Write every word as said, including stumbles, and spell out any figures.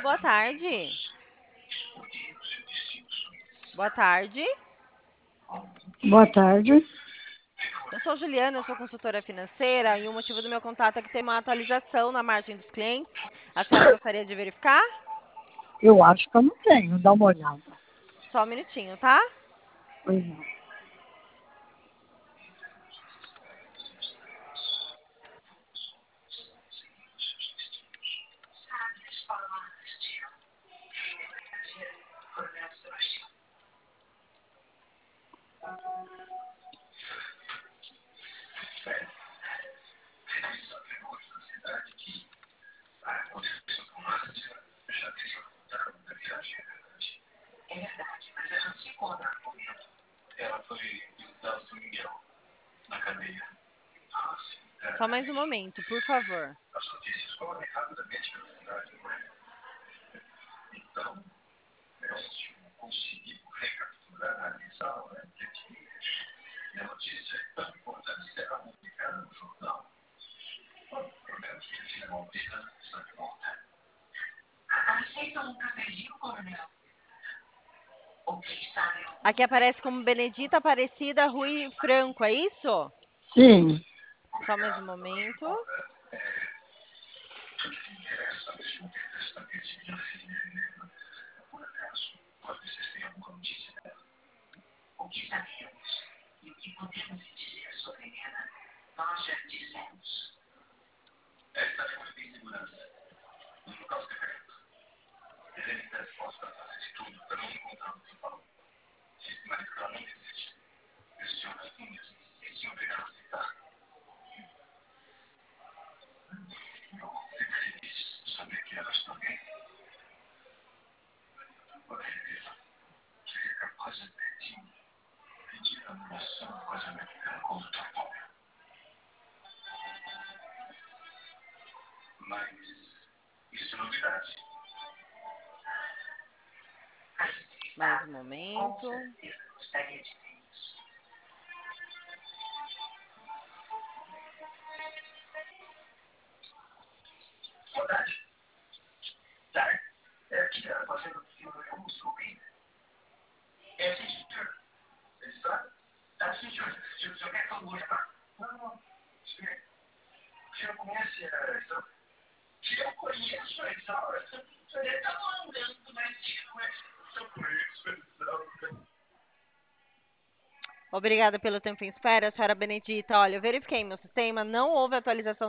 boa tarde. Boa tarde. Boa tarde. Eu sou Juliana, eu sou consultora financeira e o motivo do meu contato é que tem uma atualização na margem dos clientes. A senhora gostaria de verificar? Eu acho que eu não tenho, dá uma olhada. Só um minutinho, tá? Pois não. Só mais um momento, por favor. Aqui aparece como Benedita Aparecida Rui Franco, é isso? Sim. Só mais um momento. Mais um momento. Obrigada pelo tempo em espera, senhora Benedita. Olha, eu verifiquei meu sistema, não houve atualização